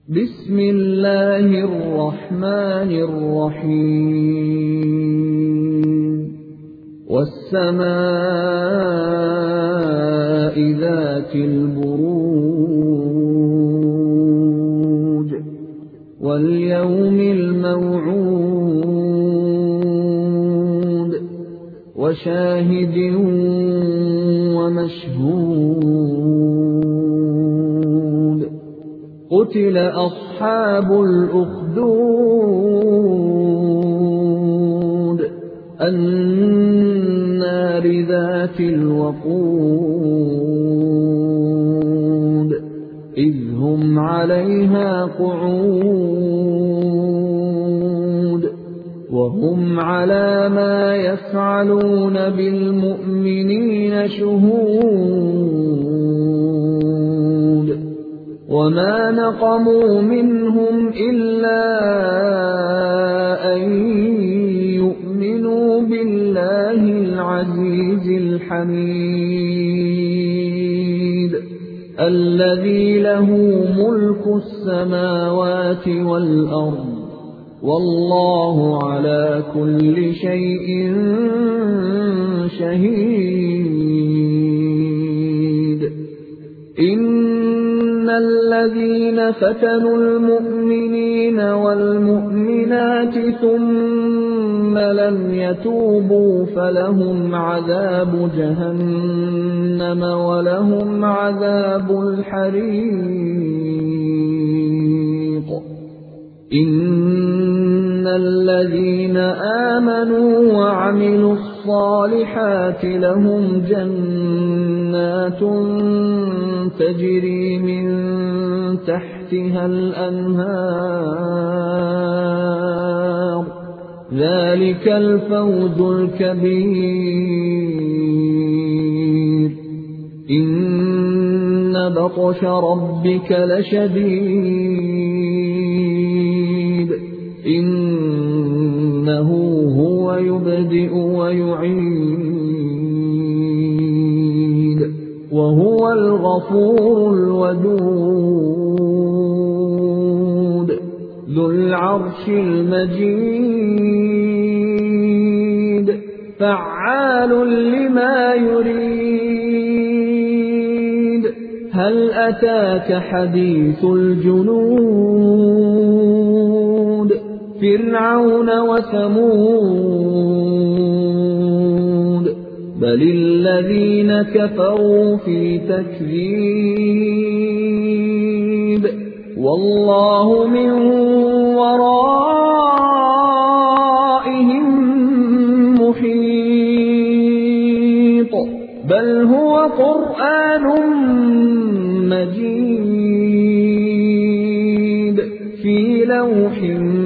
بسم الله الرحمن الرحيم والسماء ذات البروج واليوم الموعود وشاهد ومشهود قتل أصحاب الأخدود النار ذات الوقود إذ هم عليها قعود وهم على ما يفعلون بالمؤمنين شهود وما نقموا منهم إلا أن يؤمنوا بالله العزيز الحميد الذي له ملك السماوات والأرض والله على كل شيء شهيد إن الذين فتنوا المؤمنين والمؤمنات ثم لم يتوبوا فلهم عذاب جهنم ولهم عذاب الحريق إن الذين آمنوا وعملوا الصالحات لهم جنات تجري من تحتها الأنهار ذلك الفوز الكبير إن بطش ربك لشديد إنه هو يبدئ ويعيد وهو الغفور الودود ذو العرش المجيد فعال لما يريد هل أتاك حديث الجنود فرعون وثمود بل الذين كفروا في تكذيب والله من ورائهم محيط بل هو قرآن مجيد في لوح